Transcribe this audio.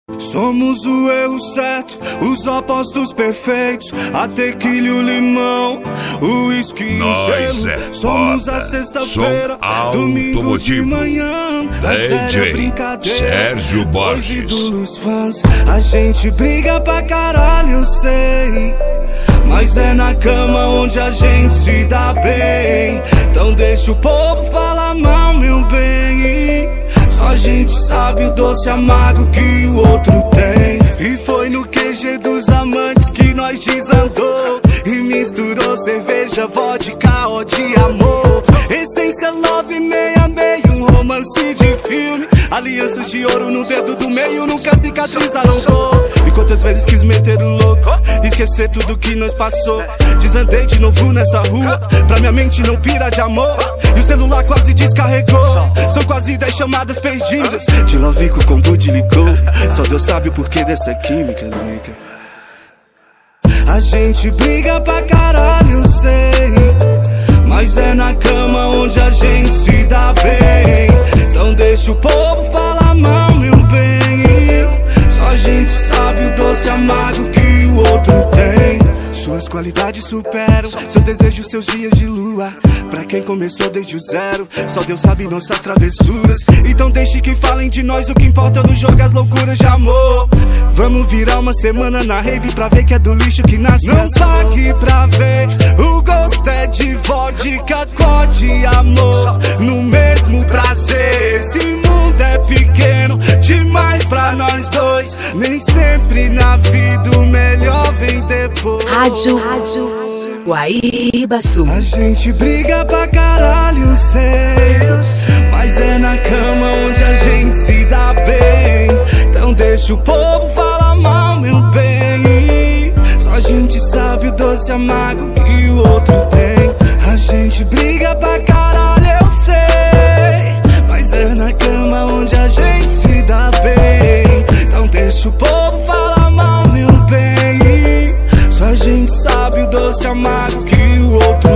Somos o erro certo, os opostos perfeitos. A tequila e o limão, o uísque e o gelo. Somos a sexta-feira, domingo de manhã. DJ Sérgio Borges. Dos fãs, a gente briga pra caralho, eu sei, mas é na cama onde a gente se dá bem. Então deixa o povo falar mal, meu bem. Só a gente sabe o doce amargo que o outro tem. E foi no QG dos amantes que nós desandou e misturou cerveja, vodka, ódio e amor. Essência love, meia meio, um romance de filme. Alianças de ouro no dedo do meio nunca cicatrizaram dor. E quantas vezes quis meter o louco, esquecer tudo que nós passou. Desandei de novo nessa rua, pra minha mente não pira de amor. E o celular quase descarregou, são quase 10 chamadas perdidas. De love com combo de licor, só Deus sabe o porquê dessa química, nega. A gente briga pra caralho, eu sei, mas é na cama onde a gente se dá bem. Então deixa o povo falar mal, meu bem. Só a gente sabe o doce amargo que o outro tem. Suas qualidades superam seus desejos, seus dias de lua. Pra quem começou desde o zero, só Deus sabe nossas travessuras. Então deixe que falem de nós, o que importa no jogo, as loucuras de amor. Vamos virar uma semana na rave pra ver que é do lixo que nasce. Não pague pra ver, o gosto é de vodka, code e amor no mesmo prazer. Esse mundo é pequeno demais pra nós dois. Nem sempre na vida o melhor vem depois. Rádio Guaíba Sul. A gente briga pra caralho, sei, mas é na cama onde a gente se dá bem. Então deixa o povo falar mal, meu bem. Só a gente sabe o doce amargo que o outro tem. A gente briga pra caralho, eu sei, mas é na cama onde a gente se dá bem. Então deixa o povo falar mal, meu bem. Só a gente sabe o doce amargo que o outro